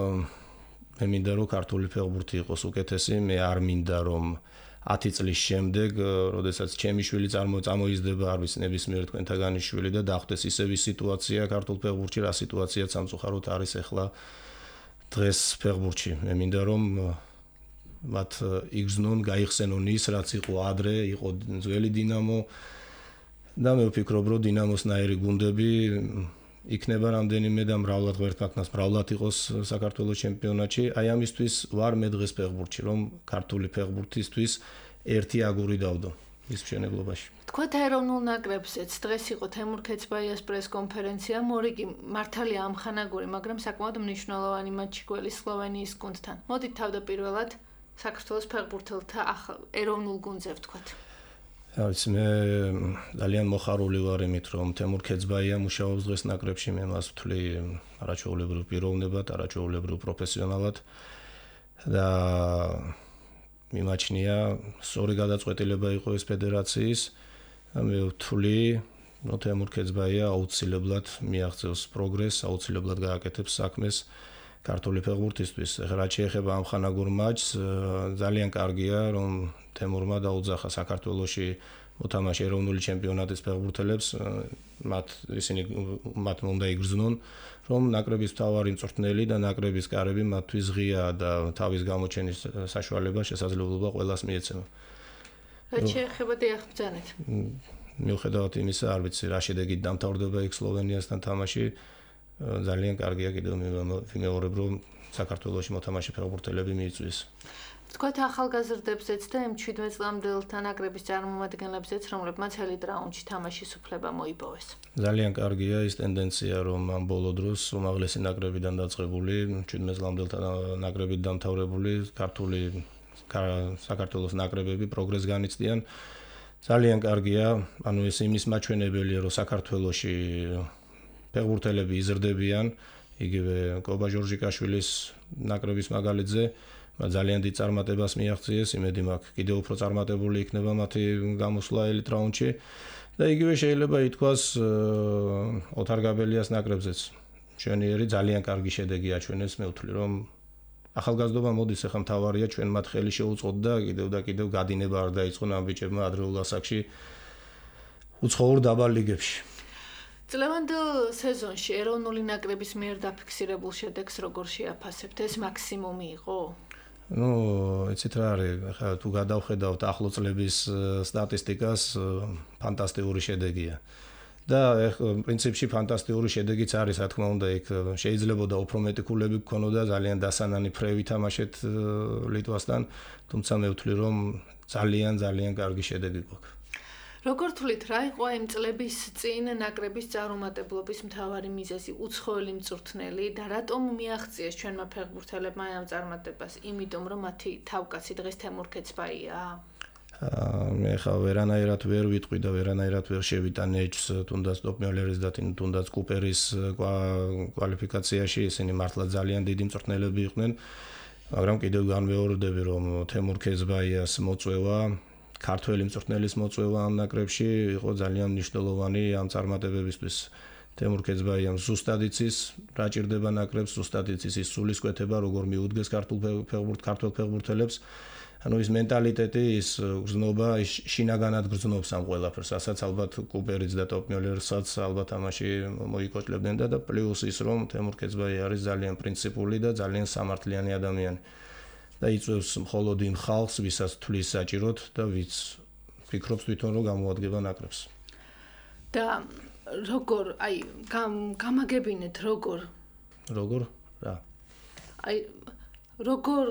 მე მინდა რომ ქართული ფეხბურთი იყოს უკეთესი, მე არ მინდა რომ 10 წლის შემდეგ, როდესაც ჩემი შვილი წამოიზრდება, არ ვიცი ნებისმიერ თქვენთაგანი შვილი და დახვდეს ისევ სიტუაცია ქართულ ფეხბურთში, რა სიტუაციაც სამწუხაროდ არის ახლა დღეს ფეხბურთში. მე მინდა რომ მათ იგზნონ, გაიხსენონ ის, რაც იყო ადრე, იყო ძველი დინამო და მე ვფიქრობ, რომ დინამოსნაირი გუნდები იქნება რამდენიმე და მრავლად ღმერთმაგნას მრავლად იყოს საქართველოს ჩემპიონატში. აი ამისთვის ვარ მე დღეს ფეხბურთში, რომ ქართული ფეხბურთისთვის ერთი აგური დავდო. ის მშენებლობაში. თქვათ ეროვნულ ნაკრებზეც დღეს იყო თემურ ქეცბაიას პრესკონფერენცია, მორიგი მართალია ამხანაგური, მაგრამ საკმაოდ მნიშვნელოვანი მატჩი გველის სლოვენიის გუნდთან. მოდით თავდაპირველად საქართველოს ფეხბურთელთა ეროვნულ გუნდზე ვთქვათ. არის მე ძალიან მოხარული ვარ იმით, რომ თემურ ქეცბაია მუშაობს დღეს ნაკრებში, მე მას ვთვლი არაჩვეულებრივ პიროვნებად, არაჩვეულებრივ პროფესიონალად და მიმაჩნია სწორი გადაწყვეტილება იყო ეს ფედერაციის და მე ვთვლი, რომ თემურ ქეცბაია აუცილებლად მიაღწევს პროგრესს, აუცილებლად გააკეთებს საქმეს ქართული ფეხბურთისთვის. ეხლა რაც შეეხება ამ ხანაგურ მატჩს, ძალიან კარგია, რომ თემურმა დაუძახა საქართველოში მოთამაშე ეროვნული ჩემპიონატის ფეხბურთელებს, მათ უნდა იგრძნონ, რომ ნაკრების მთავარი მწვრთნელი და ნაკრების კარები მათთვის ღია და თავის გამოჩენის საშუალება შესაძლებლობა ყველას მიეცემა. რაც შეეხება დიახ ბრძანეთ. მიუხედავად იმისა, არ ვიცი რა შედეგით დამთავრდება იქ სლოვენიასთან თამაში, ძალიან კარგია კიდევ ვიმეორებ, რომ საქართველოში მოთამაშე ფეხბურთელები მიიწვის. თქვათ ახალგაზრდებზეც და იმ 17 წლამდელთა ნაკრების წარმომადგენლებზეც, რომლებმაც ელიტ რაუნდში თამაშის უფლება მოიპოვეს. ძალიან კარგია ის ტენდენცია, რომ ამ ბოლო დროს უმაღლესი ნაკრებიდან დაწყებული, 17 წლამდელთა ნაკრებით დამთავრებული საქართველოს ნაკრებები პროგრესს განიცდიან. ძალიან კარგია, ანუ ეს იმის მაჩვენებელია, რომ საქართველოში ფეხბურთელები იზრდებიან, იგივე კობა ჟორჟიკაშვილის ნაკრების მაგალითზე ძალიან დიდ წარმატებას მიაღწიეს, იმედი მაქვს, კიდევ უფრო წარმატებული იქნება მათი გამოსვლა ელიტ რაუნდში და იგივე შეიძლება ითქვას ოთარ გაბელიას ნაკრებზეც. მშვენიერი ძალიან კარგი შედეგი აჩვენეს, მე ვთვლი, რომ ახალგაზრდობა მოდის, ახლა მთავარია ჩვენ მათ ხელი შეუწყოთ და კიდევ გადინება არ დაიწყონ ამ ბიჭებმა ადრეულ ასაკში უცხოურ დაბალ ლიგებში. წლევანდელ სეზონში ეროვნული ნაკრების მიერ დაფიქსირებულ შედეგს როგორ შეაფასებთ? ეს მაქსიმუმი იყო? იცით რა არის, ახლა თუ გადავხედავთ ახლო წლების სტატისტიკას, ფანტასტიკური შედეგია. და პრინციპში ფანტასტიკური შედეგიც არის, რა თქმა უნდა, იქ შეიძლებოდა უფრო მეტი ქულები გქონოდა, ძალიან დასანანი ფრევი თამაშეთ ლიტვასთან, თუმცა მე ვთვლი, რომ ძალიან კარგი შედეგი გვაქვს. როგორ თვლით, რა იყო იმ წლების წინ ნაკრების წარუმატებლობის მთავარი მიზეზი, უცხოელი მწვრთნელი და რატომ მიაღწიეს ჩვენმა ფეხბურთელებმა ამ წარმატებას? იმიტომ რომ მათი თავკაცი დღეს თემურ ქეცბაია? მე ხა ვერანაირად ვერ ვიტყვი და ვერანაირად ვერ შევიტან ეჭს, თუნდაც ტოპ-მილერის და თუნდაც კუპერის კვალიფიკაციაში, ისინი მართლა ძალიან დიდი მწვრთნელები იყვნენ, მაგრამ კიდევ განმეორდები, რომ თემურ ქეცბაიას მოწვევა ქართველი მწვრთნელის მოწვევა ამ ნაკრებში იყო ძალიან მნიშვნელოვანი ამ წარმატებებისთვის. თემურ ქეცბაიამ ზუსტად იცის, რა ჭირდება ნაკრებს, ზუსტად იცის ის სულისკვეთება, როგორ მიუდგეს ქართულ ფეხბურთელებს. ანუ ის მენტალიტეტი, ის გრძნობა, ის შინაგანად გრძნობს ამ ყველაფერს, რასაც ალბათ კუპერიც და ტოპ-მილერსაც ალბათ ამაში მოიკოჭლებდნენ და პლუს ის, რომ თემურ ქეცბაია არის ძალიან პრინციპული და ძალიან სამართლიანი ადამიანი. და იწვევს მხოლოდ იმ ხალხს, ვისაც თვლის საჭიროდ და ვიც ფიქრობს თვითონ რომ გამოადგება ნაკრებს. და როგორ, გამაგებინეთ როგორ? რა? როგორ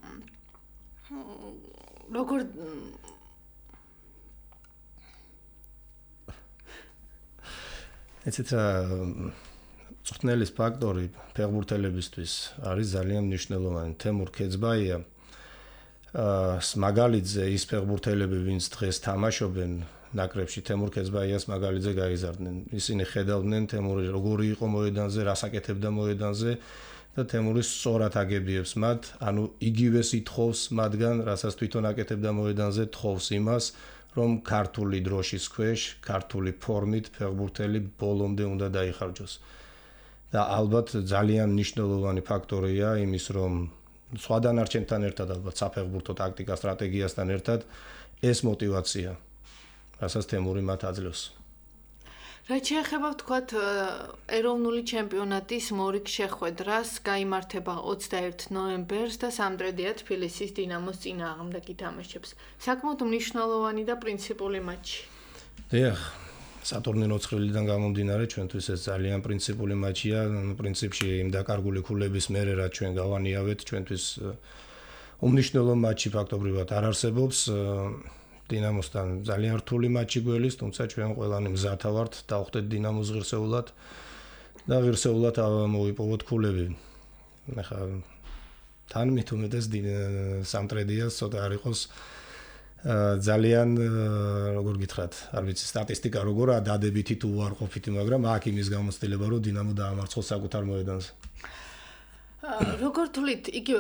ეცეთ მწვრთნელის ფაქტორი ფეხბურთელებისთვის არის ძალიან მნიშვნელოვანი. თემურ ქეცბაია მაგალითზე ის ფეხბურთელები, ვინც დღეს თამაშობენ ნაკრებში, თემურ ქეცბაიას მაგალითზე გაიზარდნენ. ისინი ხედავდნენ თემური როგორი იყო მოედანზე, რას აკეთებდა მოედანზე და თემური სწორად აგებიებს მათ, ანუ იგივეს ითხოვს მათგან, რასაც თვითონ აკეთებდა მოედანზე, თხოვს იმას, რომ ქართული დროშის ქვეშ, ქართული ფორმით ფეხბურთელი ბოლომდე უნდა დაიხარჯოს. და ალბათ ძალიან მნიშვნელოვანი ფაქტორია იმის, რომ სხვა დანარჩენთან ერთად ალბათ საფეხბურთო ტაქტიკა, სტრატეგიასთან ერთად ეს мотиваცია, რასაც თემური მათ აძლევს. რაც შეეხება ვთქვათ ეროვნული ჩემპიონატის მორიგ შეხვედრას, გაიმართება 21 ნოემბერს და სამტრედია თბილისის დინამოს წინააღმდეგ ითამაშებს. საკმაოდ მნიშვნელოვანი და პრინციპული მატჩი. დიახ, სატურნირო ცხრილიდან გამომდინარე, ჩვენთვის ეს ძალიან პრინციპული მატჩია, პრინციპში იმ დაკარგული ქულების მერე რაც ჩვენ გავანიავეთ, ჩვენთვის უმნიშვნელო მატჩი ფაქტობრივად არ არსებობს. დინამოსთან ძალიან რთული მატჩი გველის, თუმცა ჩვენ ყველანი მზათა ვართ დავხვდეთ დინამოს ღირსეულად და ღირსეულად მოვიპოვოთ ქულები. ახლა თან მithumetes სამტრედიას ცოტა არ იყოს ძალიან როგორ გითხრათ, არ ვიცი სტატისტიკა როგორაა დადებითი თუ უარყოფითი, მაგრამ აქ იმის გამოცდილება რომ დინამო დაამარცხოს საკუთარ მოედანზე. როგორ თulit იგივე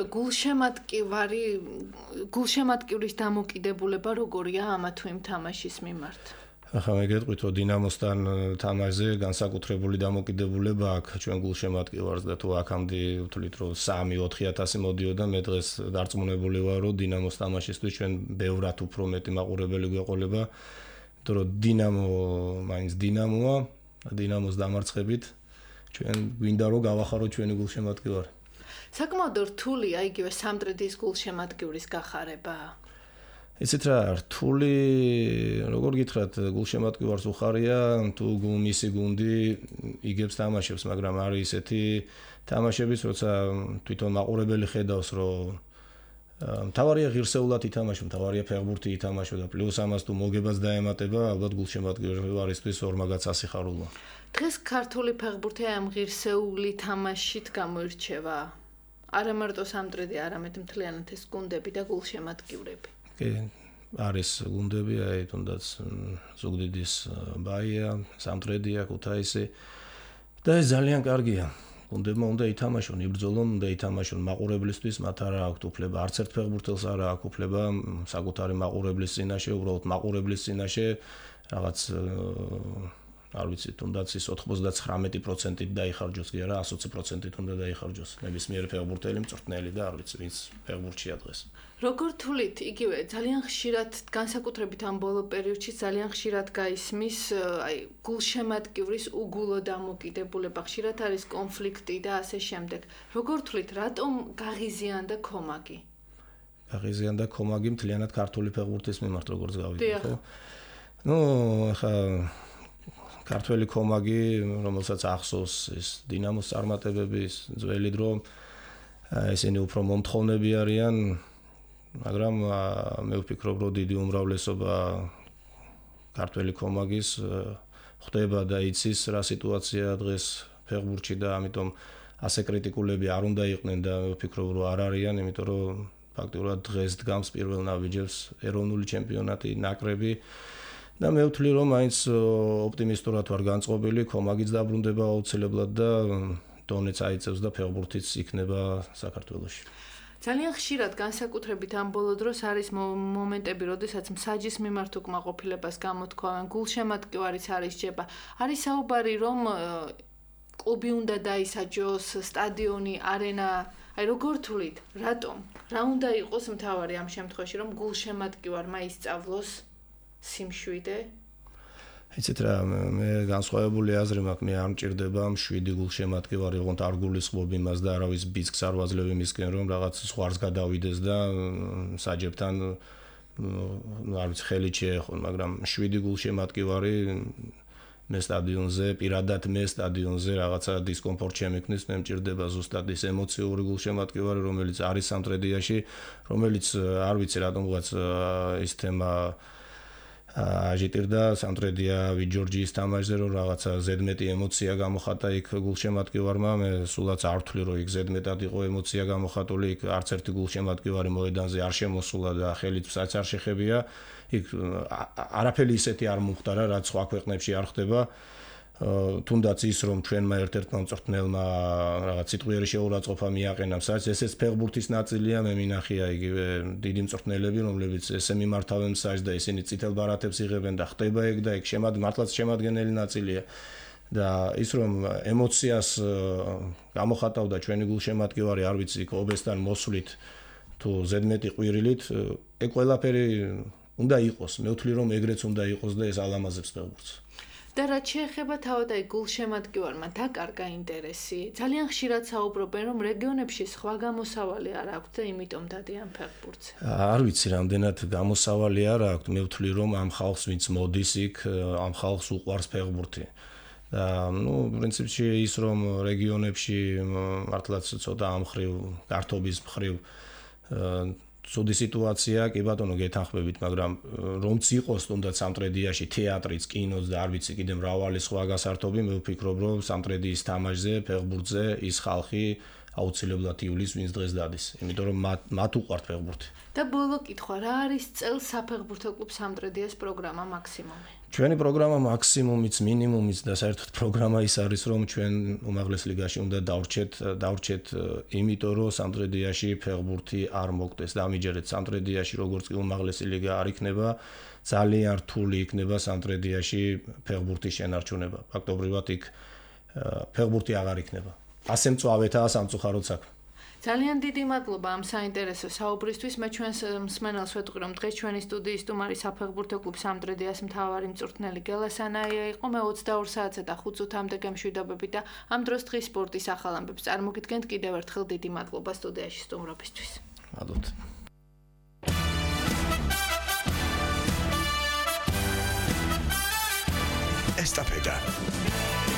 გულშემატკივრის დამოკიდებულება როგორია ამა თუ იმ თამაშის მიმართ? ახლა მე გეტყვით რომ დინამოსთან თამაშზე განსაკუთრებული დამოკიდებულება აქვს ჩვენ გულშემატკივარს და თუ აქამდე ვთვლით რომ 3-4,000 მოდიოდა მე დღეს დარწმუნებული ვარ რომ დინამოს თამაშისთვის ჩვენ ბევრად უფრო მეტი მაყურებელი გვეყოლება იმიტომ რომ დინამო მაინც დინამოა და დინამოს დამარცხებით ჩვენ გვინდა რომ გავახაროთ ჩვენი გულშემატკივარი საკმაოდ რთულია იგივე სამტრედიის გულშემატკივრის გახარება ისეთ რა რთული როგორ გითხრათ გულშემატკივარს უხარია თუ მისი გუნდი იგებს თამაშებს მაგრამ არის ისეთი თამაშების როცა თვითონ მაყურებელი ხედავს რომ მთავარია ღირსეულად ითამაშო მთავარია ფეხბურთი ითამაშო და პლუს ამას თუ მოგებას დაემატება ალბათ გულშემატკივარისთვის ორმაგაც ასიხარულო დღეს ქართული ფეხბურთი ამ ღირსეული თამაშით გამოირჩევა არა მარტო სამტრედი არამედ მთლიანად ეს გუნდები და გულშემატკივრები კი არის გუნდები აი თუნდაც ზუგდიდის ბაია, სამტრედია, ქუთაისი და ეს ძალიან კარგია. გუნდებმა უნდა ითამაშონ, იბრძოლონ, უნდა ითამაშონ მაყურებლისთვის, მათ არ აქვს უფლება, არც ერთ ფეხბურთელს არ აქვს უფლება საკუთარი მაყურებლის წინაშე, უბრალოდ მაყურებლის წინაშე რაღაც არ ვიცი, თუნდაც ის 99%-ით დაიხარჯოს, კი არა, 120%-ით უნდა დაიხარჯოს. ნებისმიერი ფეხბურთელი მწვრთნელი და არ ვიცი, ვინც ფეხბურთშია დღეს. როგორ თulit იგივე ძალიან ხშირად განსაკუთრებით ამ ბოლო პერიოდში ძალიან ხშირად გაისმის აი გულშემატკივრის უგულო დამოკიდებულება ხშირად არის კონფლიქტი და ასე შემდეგ როგორ თulit რატომ გაღიზიანდა კომაგი გაღიზიანდა კომაგი მთლიანად ქართული ფეხბურთის მიმართ როგორც გავიგე ხო ნუ ხა ქართველი კომაგი რომელსაც ახსოვს ეს დინამოს წარმატებების ძველი დრო ესენი უფრო მომთხოვნები არიან მაგრამ მე ვფიქრობ რომ დიდი უმრავლესობა ქართველი კომაგის ხვდება და იცის რა სიტუაცია დღეს ფეხბურთში და ამიტომ ასე კრიტიკულები არ უნდა იყვნენ და მე ვფიქრობ რომ არ არიან იმიტომ რომ ფაქტობრივად დღეს დგამს პირველ ნაბიჯებს ეროვნული ჩემპიონატი ნაკრები და მე ვთვლი რომ მაინც ოპტიმისტურად ვარ განწყობილი კომაგიც დაბრუნდება აუცილებლად და დონეც აიწევს და ფეხბურთიც იქნება საქართველოში ძალიან ხშირად განსაკუთრებით ამ ბოლო დროს არის მომენტები, როდესაც მსაჯის მიმართ უკმაყოფილებას გამოთქვამენ, გულშემატკივარიც არ ისჯება. არის საუბარი, რომ კლუბი უნდა დაისაჯოს, სტადიონი, არენა, აი როგორ თulit, რატომ? რა უნდა იყოს მთავარი ამ შემთხვევაში, რომ გულშემატკივარმა ისწავლოს სიმშვიდე? იცით რა, მე განსხვავებული აზრი მაქვს, მე არ მჭირდება 7 გულშემატკივარი, ოღონდ არ გულისხმობ იმას და არავის ბიძგს არ ვაძლევ იმისკენ, რომ რაღაც ზღვარს გადავიდეს და საჯებთან არ ვიცი, ხელით შეეხონ, მაგრამ 7 გულშემატკივარი მე სტადიონზე, პირადად მე სტადიონზე რაღაცა დისკომფორტ შემექმნის, მე მჭირდება ზუსტად ის ემოციური გულშემატკივარი, რომელიც არის სამტრედიაში, რომელიც არ ვიცი რატომღაც ის თემა აჟიტირდა სამტრედია ვიჯორჯიის თამაშზე რომ რაღაცა ზედმეტი ემოცია გამოხატა იქ გულშემატკივარმა მე სულაც არ ვთვლი რომ იქ ზედმეტად იყო ემოცია გამოხატული იქ არც ერთი გულშემატკივარი მოედანზე არ შემოსულა და ხელით ვსაც არ შეხებია იქ არაფერი ისეთი არ მომხდა რა რაც სხვა ქვეყნებში არ ხდება თუნდაც ის რომ ჩვენმა ერთ-ერთმა მწვრთნელმა რაღაც სიტყვიერი შეურაცხყოფა მიაყენა სადაც ესეც ფეხბურთის ნაწილია მე მინახია იგივე დიდი მწვრთნელები რომლებიც ესე მიმართავენ მსაჯს და ისინი წითელ ბარათებს იღებენ და ხდება ეგ და ეგ მართლაც შემადგენელი ნაწილია და ის რომ ემოციას გამოხატავდა ჩვენი გულშემატკივარი არ ვიცი ობესთან მოსვლით თუ ზედმეტი ყვირილით ეგ ყველაფერი უნდა იყოს მე ვთვლი რომ ეგრეც უნდა იყოს და ეს ალამაზებს ფეხბურთს და რაც შეეხება თავად აი გულშემატკივარმა დაკარგა ინტერესი. ძალიან ხშირად საუბრობენ, რომ რეგიონებში სხვა გამოსავალი არ აქვს და იმიტომ დადიან ფეხბურთზე. არ ვიცი, რამდენად გამოსავალი არ აქვს. მე ვთვლი, რომ ამ ხალხს ვინც მოდის იქ, ამ ხალხს უყვარს ფეხბურთი. და ნუ პრინციპში ის რომ რეგიონებში მართლაც ცოტა ამ ხრივ, გართობის მხრივ ცუდი სიტუაცია, კი ბატონო, გეთანხმებით, მაგრამ რომც იყოს თუნდაც სამტრედიაში თეატრიც, კინოც და არ ვიცი კიდე მრავალი სხვა გასართობი, მე ვფიქრობ, რომ სამტრედიის თამაშზე, ფეხბურთზე ის ხალხი აუცილებლად ივლის, ვინც დღეს დადის, იმიტომ რომ მათ უყვართ ფეხბურთი. და ბოლო კითხვა, რა არის წელს საფეხბურთო კლუბ სამტრედიას პროგრამა მაქსიმუმი? ჩვენი პროგრამა მაქსიმუმიც, მინიმუმიც და საერთოდ პროგრამა ის არის, რომ ჩვენ უმაღლეს ლიგაში უნდა დავრჩეთ, იმიტომ რომ სამტრედიაში ფეხბურთი არ მოგდეს და ამიჯერეთ სამტრედიაში როგორც კი უმაღლესი ლიგა არ იქნება, ძალიან რთული იქნება სამტრედიაში ფეხბურთის შენარჩუნება. ფაქტობრივად იქ ფეხბურთი აღარ იქნება. ასე მწვავეთაა სამწუხაროდ საქმე. ძალიან დიდი მადლობა ამ საინტერესო საუბრისთვის. მე ჩვენს მსმენელს ვეტყვი, რომ დღეს ჩვენი სტუდიის სტუმარი საფეხბურთო კლუბ სამტრედიას მთავარი მწვრთნელი გელასანაია იყო. მე 22 საათსა და 5 წუთამდე გემშვიდობები და ამ დროს დღის სპორტის ახალ ამბებს წარმოგიდგენთ. კიდევ ერთხელ დიდი მადლობა სტუდიაში სტუმრობისთვის. მადლობთ. ესტაფეტა